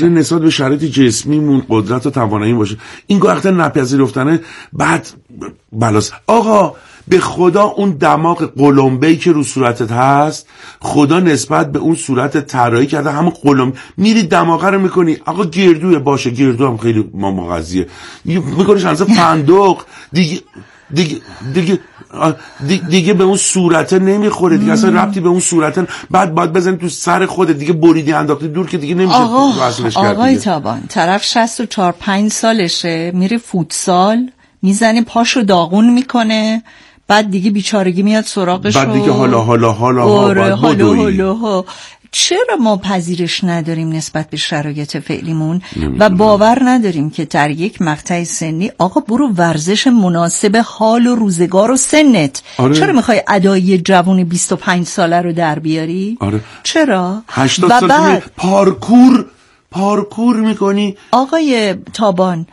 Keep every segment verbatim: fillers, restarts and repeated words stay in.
آره نسبت به شرایط جسمیمون قدرت و توانایی باشه. این وقتا نپذیرفتنه بعد بلاس. آقا به خدا اون دماغ قلمبه‌ای که رو صورتت هست خدا نسبت به اون صورت طراحی کرده، همون قلم میری دماغه رو میکنی. آقا گردوه باشه، گردو هم خیلی ما مغذیه میکنیش انسا فندق دیگه دیگه دیگه دیگه, دیگه به اون صورته نمیخوره دیگه، اصلا ربطی به اون صورته. بعد باید بزنی تو سر خودت دیگه، بریدی انداختی دور که دیگه نمیشه وصلش کرد. آقای تابان طرف شصت و چهار پنج سالشه میره فوتسال میزنه پاشو داغون میکنه، بعد دیگه بیچارگی میاد سراغش، بعد دیگه حالا حالا حالا حالا حالا حالا. چرا ما پذیرش نداریم نسبت به شرایط فعلیمون و باور نداریم که در یک مقطع سنی آقا برو ورزش مناسب حال و روزگار و سنت. آره. چرا میخوای ادایی جوون بیست و پنج ساله رو در بیاری؟ آره. چرا؟ هشتاد سال بعد... پارکور پارکور میکنی. آقای تابان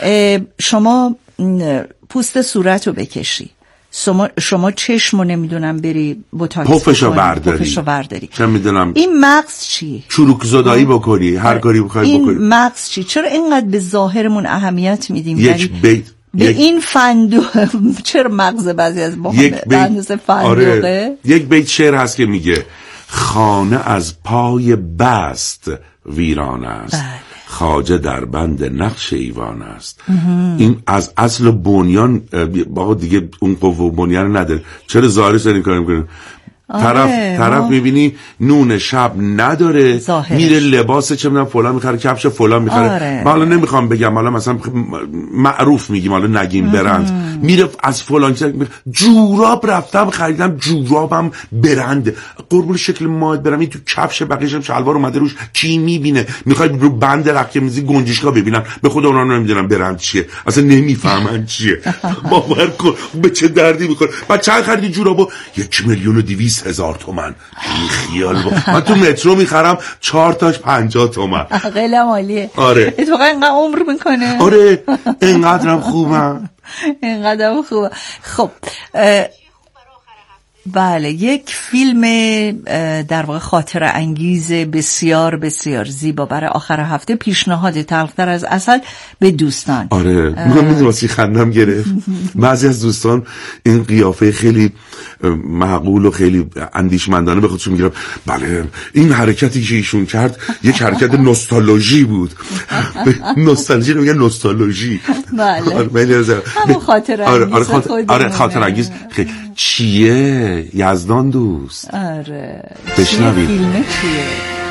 شما پوست صورت رو بکشی، شما شما چشمو نمیدونم بری بوتاکس پفشو برداری پفشو برداری چه میدونم این مغز چی؟ چروک زدایی بکنی، هر کاری بخوای بکنی. این مغز چی؟ چرا اینقدر به ظاهرمون اهمیت میدیم؟ یک بیت به یک... این فندق چرا مغز بعضی از ما به اندازه فندقه؟ آره. یک بیت شعر هست که میگه خانه از پای بست ویران است، بله. خواجه در بند نقش ایوان است. این از اصل بنیان باقا دیگه اون قوه بنیان نداره. چرا ظاهرش دارین کار میکنه؟ طرف طرف میبینی نون شب نداره ظاهرش. میره لباس چه میدونم فلان میخره، کفش فلان میخره. آره. من حالا نمیخوام بگم، حالا مثلا معروف میگیم، حالا نگیم برند، میره از فلان جوراب رفتم خریدم، جورابم برند قربون شکل ماهت برم، این تو کفش بقیه‌شم شلوار اومده روش، کی میبینه؟ میخوای رو بند رقیه میزی گنجشگاه ببینن؟ به خود اونا نمیدونم برند چیه، اصلا نمیفهمن چیه. باور کن به چه دردی میخوره. بعد چند خریدی جورابو؟ یک میلیون و دویست هزار تومن. این خیال با من تو مترو میخرم چهار تاش پنجاه تومن. خیلی عالیه. آره اتفاقا اینقدر عمر میکنه. آره اینقدرم خوبم، اینقدرم خوبه. خب بله، یک فیلم در واقع خاطره انگیز بسیار بسیار زیبا برای آخر هفته، پیشنهاد تلختر از عسل به دوستان. آره من میدونم واسه خندم گرفت. بعضی از دوستان این قیافه خیلی معقول و خیلی اندیشمندانه به خودشون میگیرن بله این حرکتی که ایشون کرد یک حرکت نوستالژی بود. نوستالژی رو میگن نوستالژی. بله همون خاطره انگیز. آره خاطر آره خاطره انگیز. چیه یزدان دوست؟ آره بشنوید فیلم چیه؟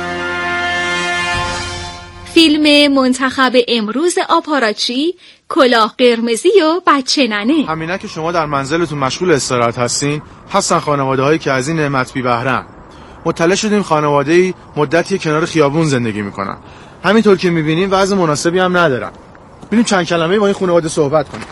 فیلم منتخب امروز آپاراچی کلاه قرمزی و بچه ننه. همینا که شما در منزلتون مشغول استراحت هستین، هستن خانواده هایی که از این نعمت بی بهره‌اند. مطلع شدیم خانواده‌ای مدتی کنار خیابون زندگی میکنن، همینطور که میبینیم وضع مناسبی هم ندارن. بریم چند کلمه با این خانواده صحبت کنیم.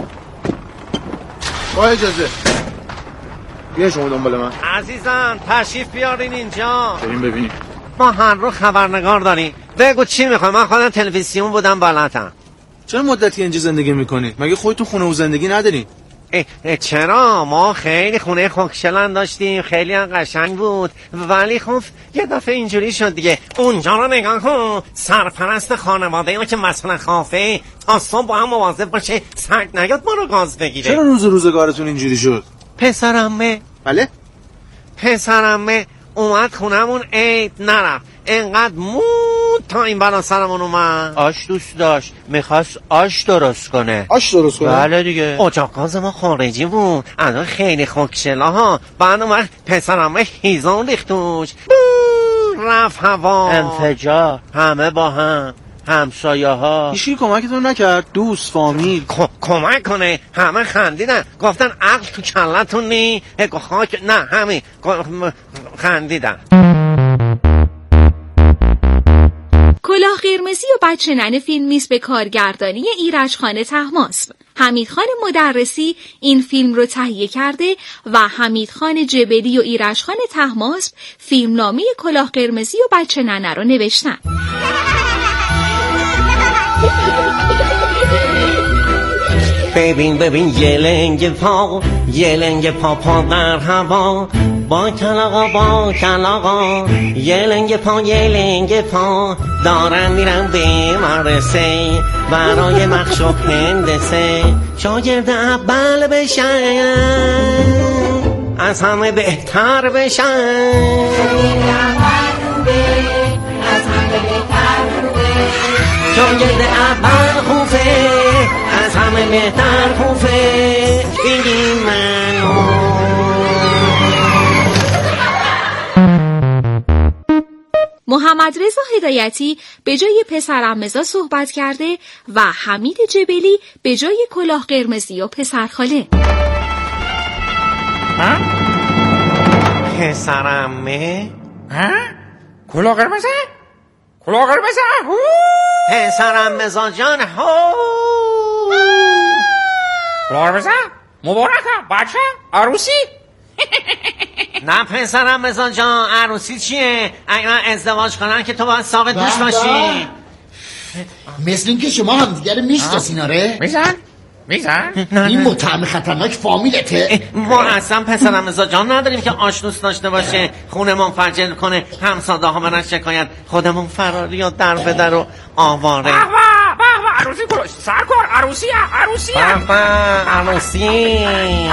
با اجازه بیا شما دنبال من. عزیزم تشریف بیارین اینجا. بریم ببینیم. ما هر رو خبرنگار داریم. بگو چی میخوای؟ من خودم تلویزیون بودم بالاتم. چرا مدتی اینجا زندگی میکنی؟ مگه خودتون خونه و زندگی نداری؟ اه اه چرا؟ ما خیلی خونه خوشگلن داشتیم، خیلی هم قشنگ بود، ولی خب یه دفعه اینجوری شد دیگه. اونجا رو نگاه کن، سرپرست خانواده ما که مثلا خوافه تا صبح با هم مواظب باشه سگ نیاد ما رو گاز بگیره. چرا روز روزگارتون اینجوری شد؟ پسرمه بله؟ پسرمه اومد خونمون عید نرفت، انقدر مود تا این بلا سرمون اومد. آش دوست داشت، میخواست آش درست کنه. آش درست کنه؟ بله دیگه. اجاق گاز ما خارجی بود، الان خیلی خوکشلا ها. بعد اومد پسرمه هیزون ریختوش، رفت هوا، انفجار، همه با هم، همسایه ها. هیچی کمکتون نکرد؟ دوست فامیل کمک کنه؟ همه خندیدن، گفتن عقل تو کلتون نی؟ خاک نه همین خندیدن. کلاه قرمزی و بچه ننه فیلمی است به کارگردانی ایرج خان طهماسب. حمید خان مدرسی این فیلم رو تهیه کرده و حمید خان جبلی و ایرج خان طهماسب فیلمنامه کلاه قرمزی و بچه ننه رو نوشتن. ببین ببین یه لنگ پا، یه لنگ پا پا در هوا، با کلاغا با کلاغا یه لنگ پا یه لنگ پا دارن میرن به مدرسه برای مخشوق هندسه شاگرد اول بشن از همه بهتر بشن از همه بهتر شاگرد اول خوفه از همه بهتر خوفه بگیم منو. محمد رضا هدایتی به جای پسرعم رضا صحبت کرده و حمید جبلی به جای کلاه قرمزی و پسرخاله. پسرعمه؟ ها؟ کلاه قرمزی؟ کلاه قرمزی؟ پسرعم رضا جان هو کلاه قرمزی؟ مبارکم بچه عروسی؟ نه پسرم رضا جان عروسی چیه؟ اگه من ازدواج کنن که تو باید ساق دوش باشی. مثل این که شما هم دیگر میشناسین آره؟ میزن؟ میزن؟ این متهم خطرناک فامیلته؟ ما اصلا پسرم رضا جان نداریم که آشنوس داشته باشه خونه منفجر کنه همساده ها برن شکایت خودمون فراری و در به در و آواره. به به به عروسی کلاه سر کن عروسی عروسی به به عروسی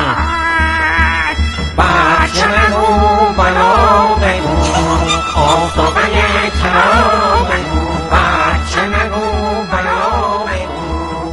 بچه نگو بلا بگو آفتابه کرا بگو بچه نگو بلا بگو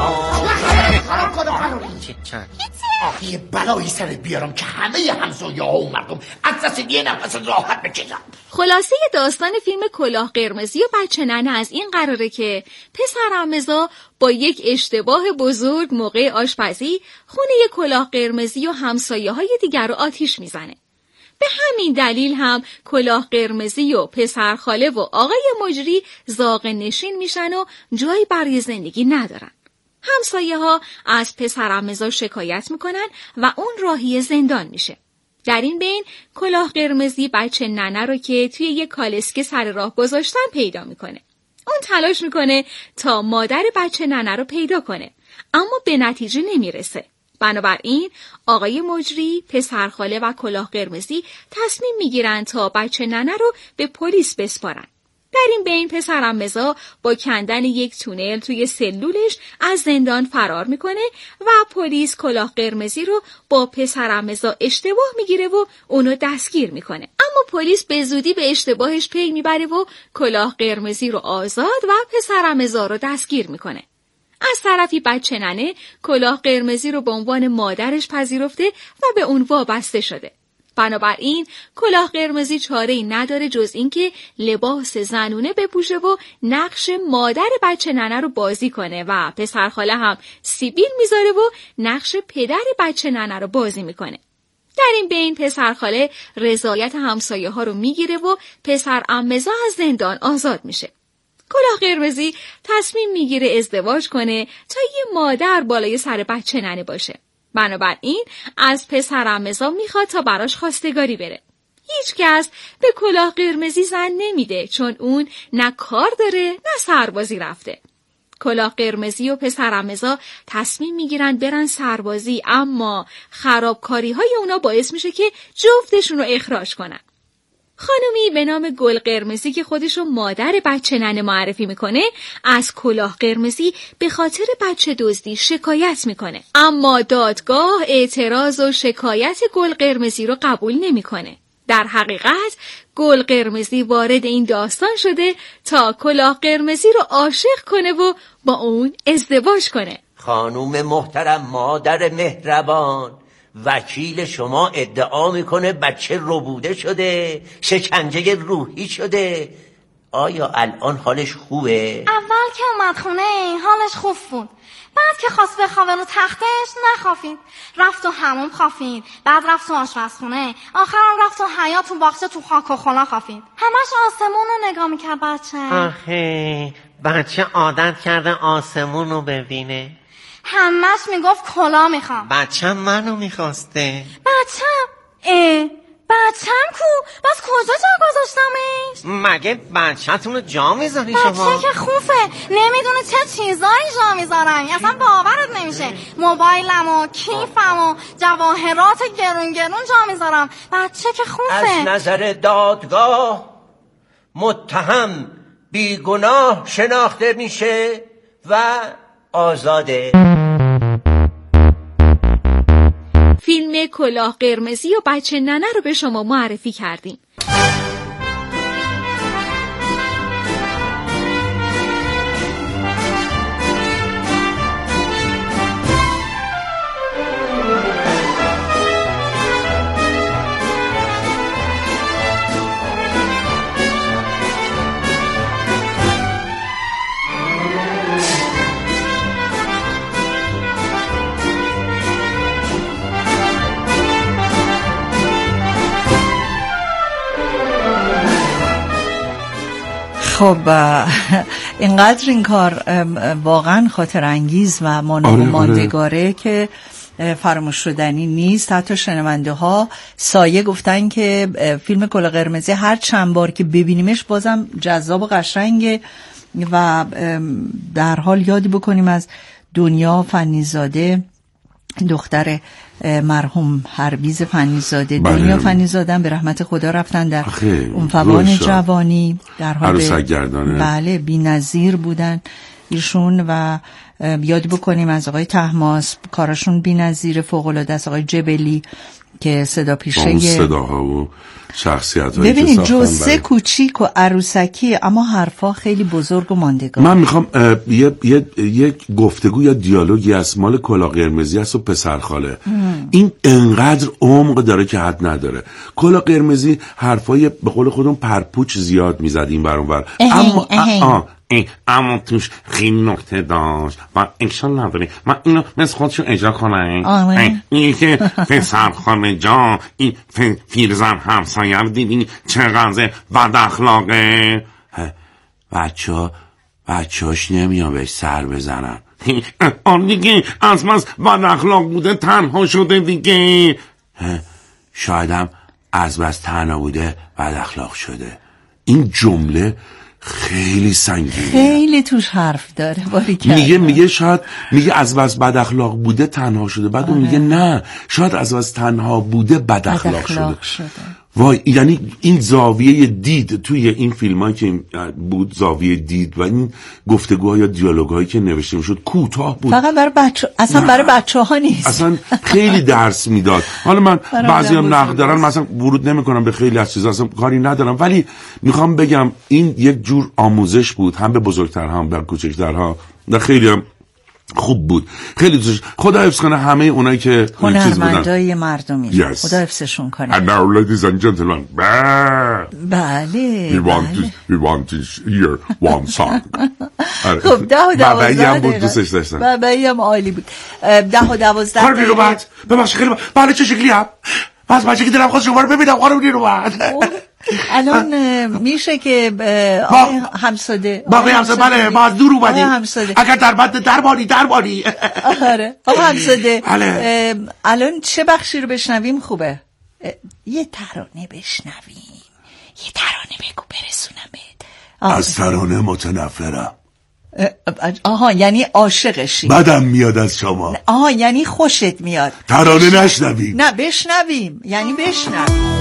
آخه یه بلایی سرت بیارم که همه همسایه ها و مردم از دست یه نفس راحت بکشن. خلاصه داستان فیلم کلاه قرمزی و بچه ننه از این قراره که پسرعم رضا با یک اشتباه بزرگ موقع آشپزی خونه کلاه قرمزی و همسایه های دیگر رو آتیش میزنه. به همین دلیل هم کلاه قرمزی و پسرخاله و آقای مجری زاغ نشین میشن و جایی برای زندگی ندارن. همسایه ها از پسرعم رضا شکایت میکنن و اون راهی زندان میشه. در این بین کلاه قرمزی بچه ننه رو که توی یک کالسکه سر راه گذاشتن پیدا میکنه. اون تلاش میکنه تا مادر بچه ننه رو پیدا کنه اما به نتیجه نمیرسه. بنابراین آقای مجری، پسرخاله و کلاه قرمزی تصمیم میگیرن تا بچه ننه رو به پلیس بسپارن. در این بین پسرعم رضا با کندن یک تونل توی سلولش از زندان فرار میکنه و پلیس کلاه قرمزی رو با پسرعم رضا اشتباه میگیره و اونو دستگیر میکنه. اما پلیس به زودی به اشتباهش پی میبره و کلاه قرمزی رو آزاد و پسرعم رضا رو دستگیر میکنه. از طرفی بچه ننه کلاه قرمزی رو به عنوان مادرش پذیرفته و به اون وابسته شده. بنابراین کلاه قرمزی چاره‌ای نداره جز اینکه لباس زنونه بپوشه و نقش مادر بچه ننه رو بازی کنه و پسرخاله هم سیبیل میذاره و نقش پدر بچه ننه رو بازی میکنه. در این بین پسرخاله رضایت همسایه ها رو میگیره و پسرعم رضا از زندان آزاد میشه. کلاه قرمزی تصمیم میگیره ازدواج کنه تا یه مادر بالای سر بچه ننه باشه. بنابراین از پسرعم رضا میخواد تا براش خواستگاری بره. هیچ کس به کلاه قرمزی زن نمیده چون اون نه کار داره نه سربازی رفته. کلاه قرمزی و پسرعم رضا تصمیم میگیرن برن سربازی اما خرابکاری های اونا باعث میشه که جفتشون رو اخراج کنن. خانومی به نام گل قرمزی که خودشو مادر بچه ننه معرفی میکنه از کلاه قرمزی به خاطر بچه دزدی شکایت میکنه اما دادگاه اعتراض و شکایت گل قرمزی رو قبول نمیکنه. در حقیقت گل قرمزی وارد این داستان شده تا کلاه قرمزی رو عاشق کنه و با اون ازدواج کنه. خانوم محترم مادر مهربان، وکیل شما ادعا میکنه بچه ربوده شده، شکنجه روحی شده. آیا الان حالش خوبه؟ اول که اومد خونه حالش خوب بود، بعد که خواست بخوابه رو تختش نخوابید، رفت تو حموم خوابید، بعد رفت تو آشپزخونه، آخرام رفت تو حیاط تو باغچه تو خاک و خلا خوابید. همش آسمون رو نگاه میکرد بچه. آخه بچه عادت کرده آسمون رو ببینه. همش میگفت کلا میخوام. بچه منو میخواسته. بچه اه بچم کو؟ باز کجا جا گذاشتمش؟ مگه بچه‌تون رو جا میذاری شما؟ بچه که خوفه نمیدونه چه چیزایی جا میذارن، اصلا باورت نمیشه. موبایلم و کیفم و جواهرات گرون گرون جا میذارم. بچه که خوفه. از نظر دادگاه متهم بیگناه شناخته میشه و آزاده. فیلم کلاه قرمزی و بچه ننه رو به شما معرفی کردیم. خب اینقدر این کار واقعا خاطر انگیز و ماندگاره آره که فراموش شدنی نیست. حتی شنونده ها سایه گفتن که فیلم کلاه قرمزی هر چند بار که ببینیمش بازم جذاب و قشنگه و در حال یادی بکنیم از دنیا فنیزاده، دختر مرحوم هربیز فنیزاده. دنیا فنیزاده به رحمت خدا رفتن در اون فوان جوانی، در حال بله بی‌نظیر بودن ایشون و یاد بکنیم از آقای طهماسب، کارشون بی‌نظیر فوق‌العاده است. آقای جبلی که صدا پیشه صداها و شخصیت‌هایی که ببینید جوسه کوچیک و عروسکی اما حرفا خیلی بزرگ و ماندگار. من میخوام یه یه یک گفتگو یا دیالوگی از مال کلاه قرمزی است و پسرخاله. این انقدر عمق داره که حد نداره. کلاه قرمزی حرفای به قول خودم پرپوچ زیاد میزد این ور اون ور، اما آ ای اما توش خیلی نکته داشت و اکشن نداره. من اینو مثل خودشون اجرا کنم. این که پسرخاله جان این پیرزن همسایه رو دیدی چقدر بد اخلاقه. بچه ها بچه هاش نمیان بهش سر بزنن. آن دیگه از بس بد اخلاق بوده تنها شده دیگه. شایدم از بس تنها بوده بد اخلاق شده. این جمله خیلی سنگینه، خیلی توش حرف داره. باری میگه میگه شاید میگه از بس بد اخلاق بوده تنها شده، بعد اون میگه نه شاید از بس تنها بوده بد اخلاق شده. شده وای، یعنی این زاویه دید توی این فیلمایی که بود، زاویه دید و این گفتگوها یا دیالوگایی که نوشته میشد کوتاه بود، فقط برای بچه، اصلا برای بچه‌ها نیست، اصلا خیلی درس میداد. حالا من بعضیام نقد دارن، مثلا ورود نمیکنم به خیلی از چیزا، اصلا کاری ندارم، ولی میخوام بگم این یک جور آموزش بود، هم به بزرگترها هم به کوچکترها، و خیلی هم خوب بود. خیلی دوست. خدا حفظ کنه همه اونایی که هنرمندای مردمی. yes. خدا حفظشون کنه. And now ladies and gentlemen. بله. We want to we want to hear one song. خب ده و دوازده هم بود دوستش داشتن. بابایی هم عالی بود. ده و دوازده خانم نیرومند ببخشید خیلی بله چه شکلی هم بس بچه که دلم خواست شما رو ببینم خانم نیرومند. الان میشه که آقای همساده باقی همساده بله ما از دور اومدیم اگر در بند دربانی دربانی آره آقا همساده الان چه بخشی رو بشنویم خوبه؟ یه ترانه بشنویم، یه ترانه بگو برسونم. از ترانه متنفرم. آها یعنی عاشقشی؟ بدم میاد از شما. آها یعنی خوشت میاد. ترانه نشنویم؟ نه بشنویم، یعنی بشنویم.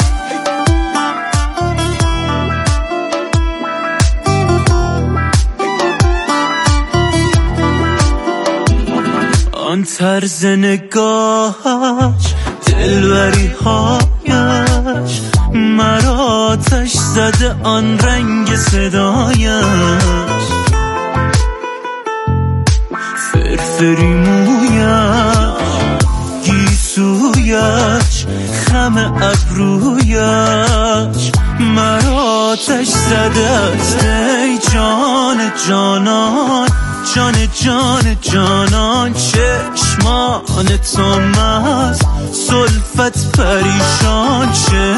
آن طرز نگاهش دلبری هایش مرا آتش زده، آن رنگ صدایش فرفری مویش گیسویش خم ابرویش مرا آتش زده است. ای جان جانان جان جان جانان چشمان تو مست زلفت پریشان، چه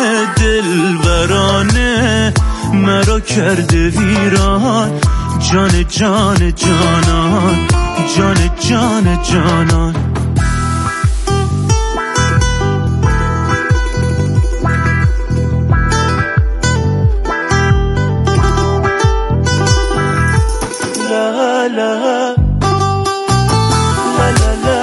دلبرانه مرا کرده ویران. جان جان جانان جان جان جانان. لا لا لا لا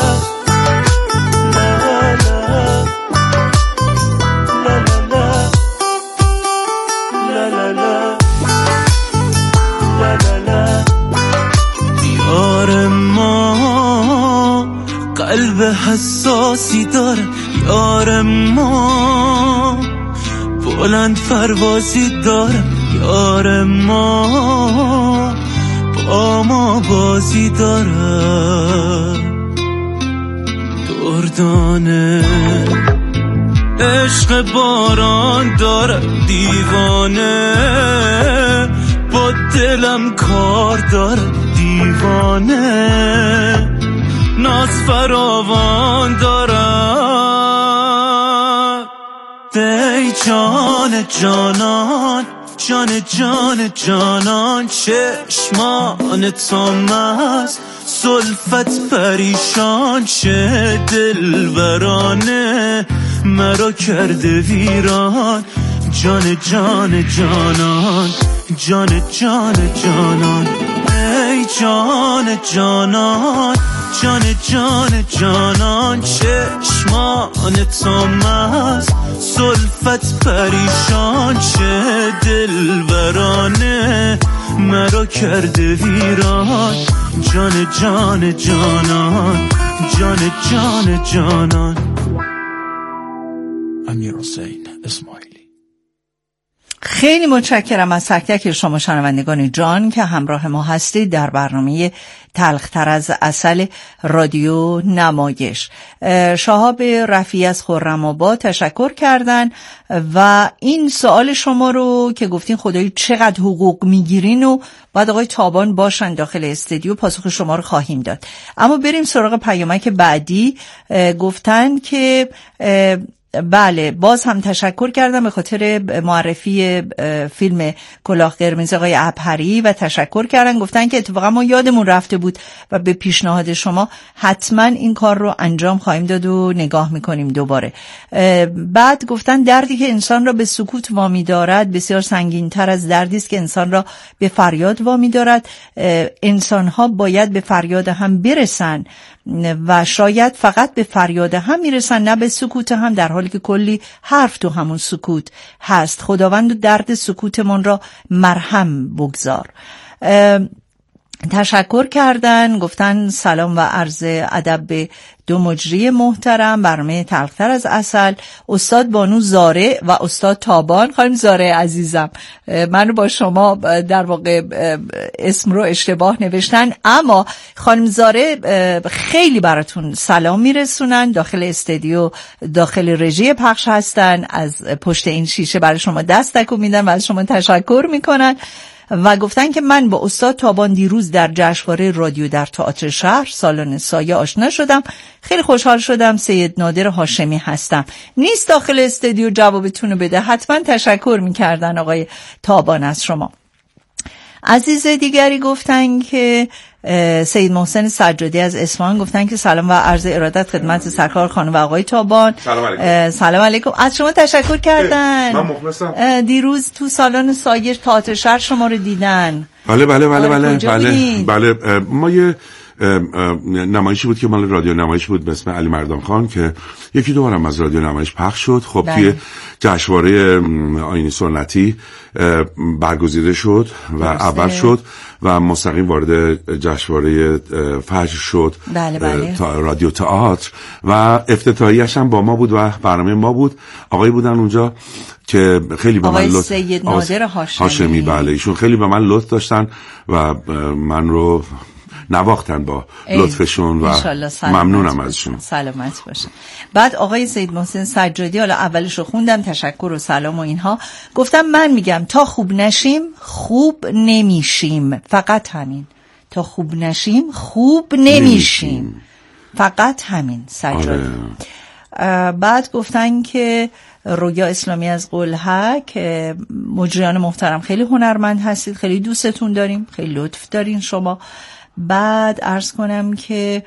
یار ما قلب حساسی داره، یار ما بلند پروازی داره، یار ما با ما بازی داره. دردانه عشق باران داره، دیوانه با دلم کار داره، دیوانه ناز فراوان داره. ای جان جانان، جان جان جانان، چشمان تو مست، زلفت پریشان، چه دلبرانه مرا کرده ویران. جان جان جانان، جان جان جانان، ای جان جانان، جان جان جانان، چشمان تو مست، زلفت پریشان، چه دلبرانه مرا کرده ویران. جان جان جانان، جان جان جانان. امیر حسین اسماعیلی. خیلی متشکرم از تک تک شما شنوندگان جان که همراه ما هستید در برنامه تلختر از عسل رادیو نمایش. شهاب رفیعی از خرم‌آباد تشکر کردن و این سوال شما رو که گفتین خدایی چقدر حقوق میگیرین و بعد آقای تابان باشن داخل استودیو پاسخ شما رو خواهیم داد. اما بریم سراغ پیامک بعدی. گفتن که بله باز هم تشکر کردم به خاطر معرفی فیلم کلاه قرمز آقای عبهری و تشکر کردن. گفتن که اتفاقا ما یادمون رفته بود و به پیشنهاد شما حتما این کار رو انجام خواهیم داد و نگاه میکنیم دوباره. بعد گفتن دردی که انسان را به سکوت وامی دارد بسیار سنگین تر از دردی است که انسان را به فریاد وامی دارد. انسان ها باید به فریاد هم برسن و شاید فقط به فریاد هم میرسن نه به سکوت هم، در حالی که کلی حرف تو همون سکوت هست. خداوند درد سکوتمون را مرهم بگذار. تشکر کردن. گفتن سلام و عرض ادب به دو مجری محترم برنامه تلختر از عسل، استاد بانو زاره و استاد تابان. خانم زاره عزیزم من رو با شما در واقع اسم رو اشتباه نوشتن، اما خانم زاره خیلی براتون سلام میرسونن، داخل استودیو داخل رژی پخش هستن، از پشت این شیشه برای شما دست تکون میدن و از شما تشکر میکنن و گفتن که من با استاد تابان دیروز در جشنواره رادیو در تئاتر شهر سالن سایه آشنا شدم، خیلی خوشحال شدم. سید نادر هاشمی هستم. نیست داخل استودیو جوابتون رو بده، حتما تشکر میکردن آقای تابان از شما. عزیز دیگری گفتن که سید محسن سجادی از اصفهان گفتن که سلام و عرض ارادت خدمت سرکار خانم و آقای تابان. سلام علیکم. سلام علیکم. از شما تشکر کردن. من مخلصم. دیروز تو سالن سایه تئاتر شهر شما رو دیدن. بله بله بله بله بله بله ما یه نمایشی بود که مال رادیو نمایش بود به اسم علی مردان خان که یکی دو بارم از رادیو نمایش پخش شد. خب توی جشنواره آیین سنتی برگزیده شد و اول شد و مستقیم وارد جشنواره فجر شد. بله بله. تا رادیو تئاتر و افتتاحیه‌اش هم با ما بود و برنامه ما بود. آقای بودن اونجا که خیلی به من لطف سید نادر هاشمی. هاشمی بله ایشون خیلی به من لطف داشتن و من رو نواختن با لطفشون و ممنونم ازشون. سلامت باشن. بعد آقای سید محسن سجادی، حالا اولش رو خوندم تشکر و سلام و اینها، گفتم من میگم تا خوب نشیم خوب نمیشیم، فقط همین. تا خوب نشیم خوب نمیشیم، فقط همین. سجادی. آره. بعد گفتن که رویا اسلامی از قلهک. مجریان محترم خیلی هنرمند هستید، خیلی دوستتون داریم، خیلی لطف دارین شما. بعد عرض کنم که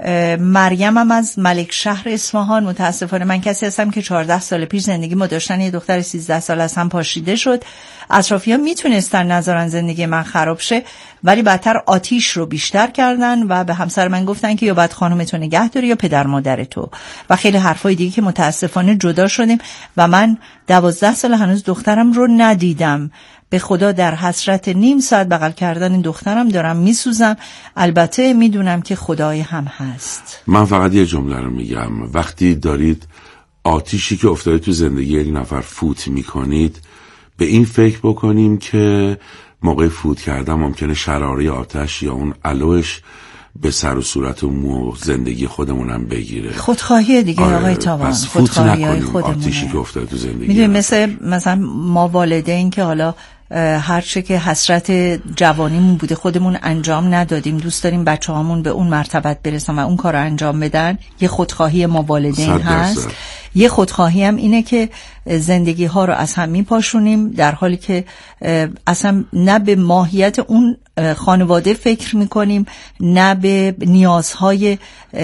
مریم هم از ملک شهر اصفهان. متاسفانه من کسی هستم که چهارده سال پیش زندگی ما داشتن یه دختر سیزده سال از هم پاشیده شد. اطرافیان میتونستن نذارن زندگی من خراب شه، ولی بدتر آتیش رو بیشتر کردن و به همسر من گفتن که یا باید خانومتو نگه داری یا پدر مادر تو و خیلی حرفای دیگه که متاسفانه جدا شدیم و من دوازده سال هنوز دخترم رو ندیدم. به خدا در حسرت نیم ساعت بغل کردن این دخترم دارم میسوزم. البته میدونم که خدای هم هست. من فقط یه جمله رو میگم، وقتی دارید آتیشی که افتاده تو زندگی یک نفر فوت میکنید، به این فکر بکنیم که موقع فوت کردن ممکنه شراره آتش یا اون علوش به سر و صورت و مو زندگی خودمونم بگیره. خودخواهی دیگه. آره. آقای تابان خودخواهی های خودمونه. آتیشی که افتاده تو زندگی میدونی مثل مثلا ما والدین که حالا هرچه که حسرت جوانیمون بوده خودمون انجام ندادیم، دوست داریم بچه هامون به اون مرتبت برسن و اون کار رو انجام بدن. یه خودخواهی ما والدین هست. یه خودخواهی هم اینه که زندگی ها رو از هم میپاشونیم، در حالی که اصلا نه به ماهیت اون خانواده فکر میکنیم، نه به نیازهای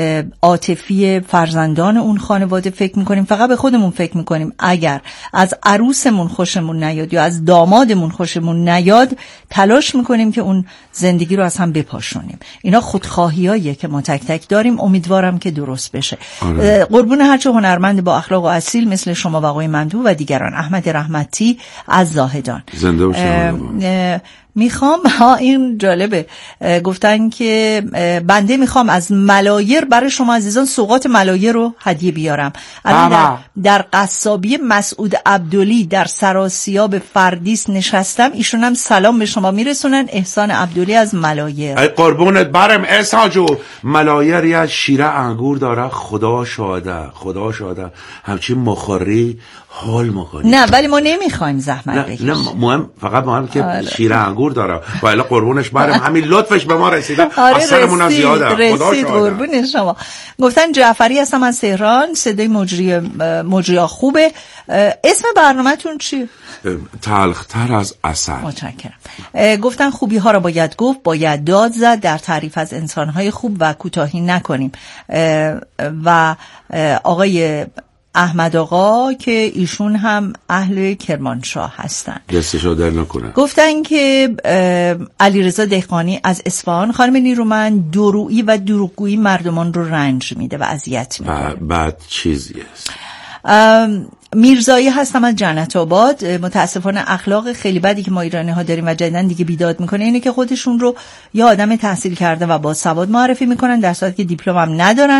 عاطفی فرزندان اون خانواده فکر میکنیم، فقط به خودمون فکر میکنیم. اگر از عروسمون خوشمون نیاد یا از دامادمون خوشمون نیاد، تلاش میکنیم که اون زندگی رو از هم بپاشونیم. اینا خودخواهیاییه که ما تک تک داریم. امیدوارم که درست بشه. آره. قربون هرچه هنرمند با اخلاق و اصیل مثل شما و آقای ممدوح و دیگران. احمد رحمتی از زاهدان. زنده باشید. میخوام ها این جالبه، گفتن که بنده میخوام از ملایر برای شما عزیزان سوغات ملایر رو هدیه بیارم. الان در, در قصابی مسعود عبدلی در سراسیاب فردیس نشستم، ایشون هم سلام به شما میرسونن. احسان عبدلی از ملایر. ای قربونت برم احسان جو. ملایری از شیره انگور داره، خدا شاهده، خدا شاهده همچین مخوری حال میکنی. نه ولی ما نمیخوایم زحمت بکشیم. نه مهم، فقط مهم که آره. شیره انگور داره و الا قربونش برم همین لطفش به ما رسیده. آره از سرمون زیاده. خدا رسید قربون شما. گفتن جعفری هستم از تهران، صدای مجری مجریا خوبه. اسم برنامه‌تون چیه؟ تلختر از عسل. متشکرم. گفتن خوبی ها را باید گفت، باید داد زد، در تعریف از انسان‌های خوب و کوتاهی نکنیم. و آقای احمد آقا که ایشون هم اهل کرمانشاه هستن، دستشو در نکنه، گفتن که علیرضا دهقانی از اصفهان: خانم نیرومند، درویی و دروغگویی مردمان رو رنج میده و اذیت میکنه. بعد چیزی است. میرزایی هستم از جنت آباد. متاسفانه اخلاق خیلی بدی که ما ایرانی ها داریم و جدیدن دیگه بیداد میکنه اینه که خودشون رو یه آدم تحصیل کرده و با سواد معرفی میکنن، در صورتی که دیپلم هم ندارن،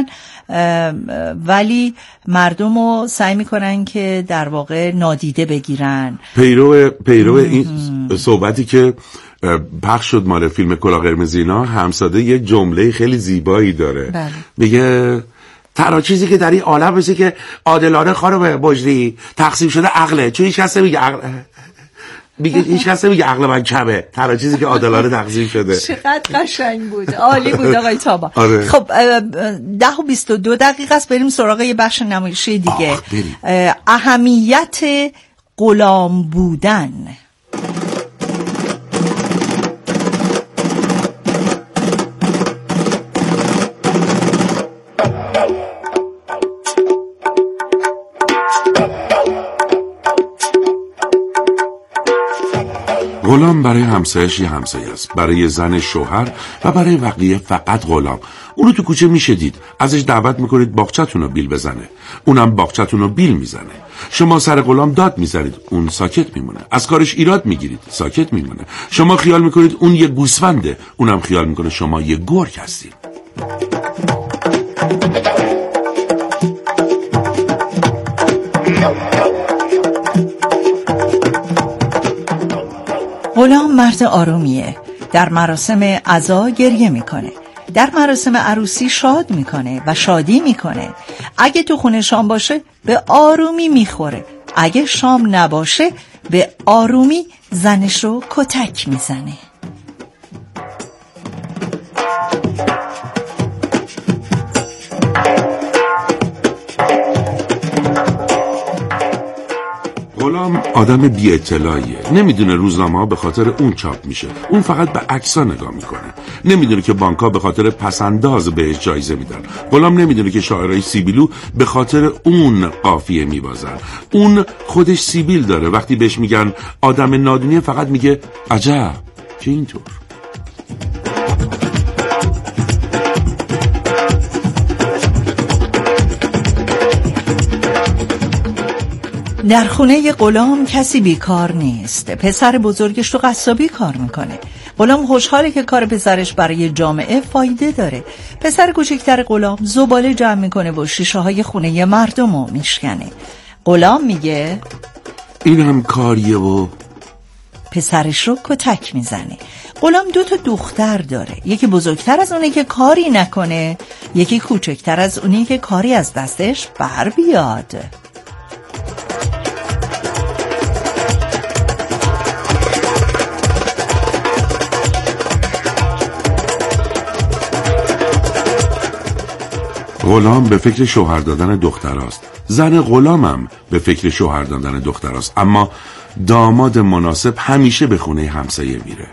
ولی مردم رو سعی میکنن که در واقع نادیده بگیرن. پیرو پیرو این صحبتی که پخش شد مال فیلم کلاه قرمز اینا، همساده یه جمله خیلی زیبایی داره. بله. میگه تنها چیزی که در این عالم بسه که عادلانه خانم بجری تقسیم شده عقله، چون هیچ کس نمیگه عقل، میگه هیچ کس نمیگه عقل من کمه، تنها چیزی که عادلانه تقسیم شده. چقدر قشنگ بود، عالی بود آقای تابا. آره. خب ده و بیست و دو دقیقه است، بریم سراغ یه بخش نمایشی دیگه. اهمیت غلام بودن. غلام برای همسایش یه همسایه است، برای زن شوهر و برای بقیه فقط غلام. اونو تو کوچه میشه دید، ازش دعوت میکنید باغچتون رو بیل بزنه، اونم باغچتون رو بیل میزنه. شما سر غلام داد میزنید، اون ساکت میمونه. از کارش ایراد میگیرید، ساکت میمونه. شما خیال میکنید اون یه گوسفنده، اونم خیال میکنه شما یه گرگ هستید. غلام مرد آرومیه، در مراسم عزا گریه میکنه، در مراسم عروسی شاد میکنه و شادی میکنه. اگه تو خونه شام باشه به آرومی میخوره، اگه شام نباشه به آرومی زنش رو کتک میزنه. آدم بی اطلاعیه، نمیدونه روزنامه ها به خاطر اون چاپ میشه، اون فقط به عکس‌ها نگاه میکنه، نمیدونه که بانک‌ها به خاطر پسنداز بهش جایزه میدن. غلام نمیدونه که شاعرای سیبیلو به خاطر اون قافیه میبازن. اون خودش سیبیل داره، وقتی بهش میگن آدم نادونی فقط میگه عجب که اینطور. در خونه غلام کسی بیکار نیست. پسر بزرگش تو قصابی کار میکنه. غلام خوشحاله که کار پسرش برای جامعه فایده داره. پسر کوچکتر غلام زباله جمع میکنه و شیشه های خونه مردم رو میشکنه. غلام میگه این هم کاریه و پسرش رو کتک میزنه. غلام دو تا دختر داره، یکی بزرگتر از اونه که کاری نکنه، یکی کوچکتر از اونه که کاری از دستش بر بیاد. غلام به فکر شوهر دادن دختراست، زن غلامم به فکر شوهر دادن دختراست، اما داماد مناسب همیشه به خونه همسایه میره.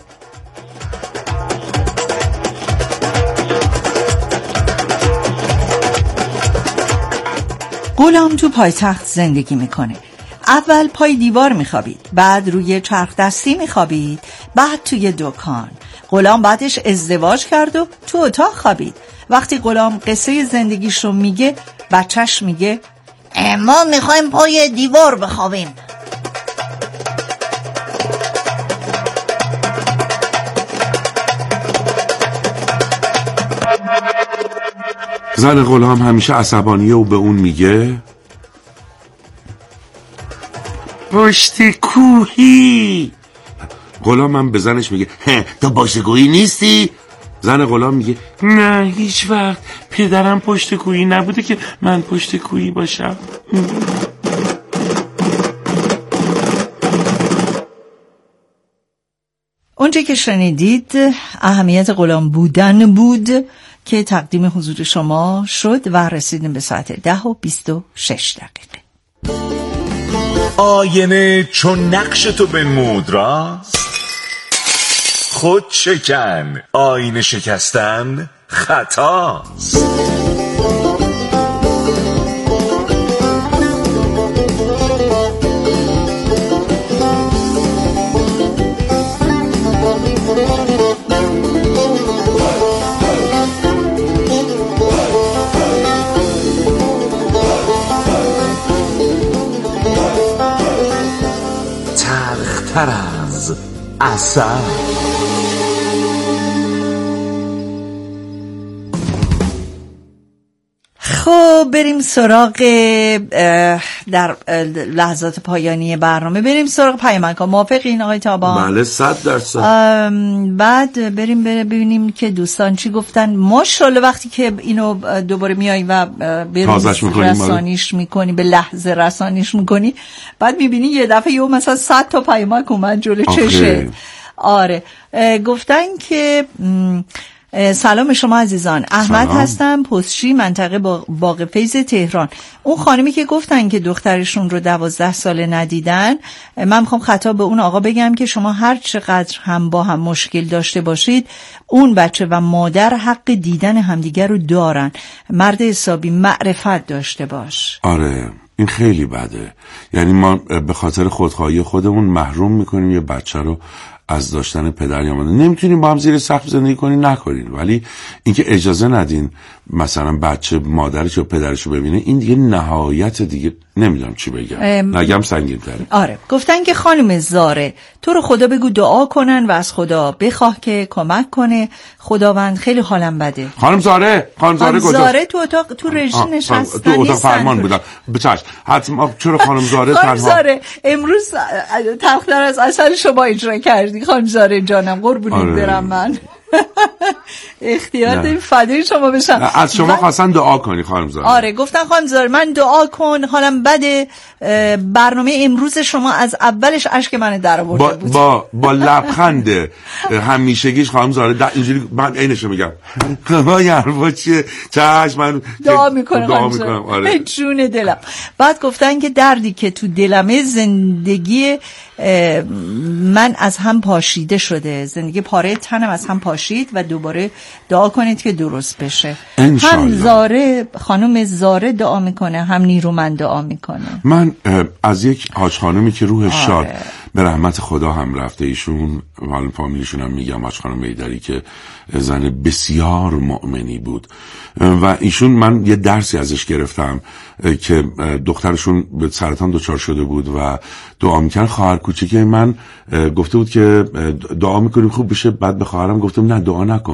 غلام تو پایتخت زندگی میکنه. اول پای دیوار میخوابید، بعد روی چرخ دستی میخوابید، بعد توی دکان. غلام بعدش ازدواج کرد و تو اتاق خوابید. وقتی غلام قصه زندگیش رو میگه، بچهش میگه ما میخوایم پای دیوار بخوابیم. زن غلام همیشه عصبانیه و به اون میگه پشت کوهی. غلام هم به زنش میگه تو پشت کوهی نیستی؟ زن غلام میگه نه هیچ وقت پدرم پشت کوهی نبوده که من پشت کوهی باشم. اونچه که شنیدید اهمیت غلام بودن بود که تقدیم حضور شما شد و رسیدیم به ساعت ده و بیست و شش دقیقه. آینه چون نقش تو بنمود راست، خود شکن آینه شکستن خطاست. تلختر از عسل. خب بریم سراغ در لحظات پایانی برنامه، بریم سراغ پیامک ها. موافقین آقای تابان؟ بله صد درصد. بعد بریم ببینیم که دوستان چی گفتن. ماشاءالله وقتی که اینو دوباره میای و به رسانیش میکنی، به لحظه رسانیش میکنی، بعد میبینی یه دفعه یه مثلا صد تا پیامک اومد جلو چشه. آره گفتن که سلام شما عزیزان، احمد سلام. هستم، پستچی، منطقه باغ فیض تهران. اون خانمی که گفتن که دخترشون رو دوازده ساله ندیدن، من میخوام خطاب به اون آقا بگم که شما هر چقدر هم با هم مشکل داشته باشید، اون بچه و مادر حق دیدن همدیگر رو دارن. مرد حسابی معرفت داشته باش. آره این خیلی بده، یعنی ما به خاطر خودخواهی خودمون محروم میکنیم یه بچه رو از داشتن پدر یا مادر. نمیتونیم با هم زیر سقف زندگی کنین، نکنین، ولی اینکه اجازه ندین مثلا بچه مادرش یا پدرش رو ببینه، این دیگه نهایت، دیگه نمیدونم چی بگم، نگم سنگین تره. آره گفتن که خانم زاره تو رو خدا بگو دعا کنن و از خدا بخواه که کمک کنه، خداوند خیلی حالم بده. خانم زاره خانم زاره خانم زاره تو اتاق تو رژی نشستن، تو اتاق فرمان بودن. بچش حتما چرا خانم زاره تنها؟ خانم زاره امروز تلختر از عسل شما اجرا کردی خانم زاره جانم، قربونت آره. برم من. اختیار داریم، فدای شما بشم. از شما و... خواستن دعا کنی خانم زاره. آره گفتن خانم زاره من دعا کن، حالم بده. برنامه امروز شما از اولش اشک من در آورده با بود. با با لبخند همیشگیش خانم زاره اینجوری من عینشو میگم وای حرفا چیه چش من دعا میکنم دعا میکنم. آره جون دلم. بعد گفتن که دردی که تو دلمه زندگی من از هم پاشیده شده، زندگی پاره تنم از هم پاشید و دوباره دعا کنید که درست بشه. هم زاره خانم زاره دعا میکنه، هم نیرومند دعا میکنه. من از یک حاج خانمی که روح شاد به رحمت خدا هم رفته، ایشون حالا فامیلشون هم میگم حاج خانم میدری که زن بسیار مؤمنی بود و ایشون من یه درسی ازش گرفتم که دخترشون به سرطان دچار شده بود و دعا میکرد. خواهر کوچیک من گفته بود که دعا میکنیم خوب بشه، بعد به خواهرم گفتم نه دعا نکن،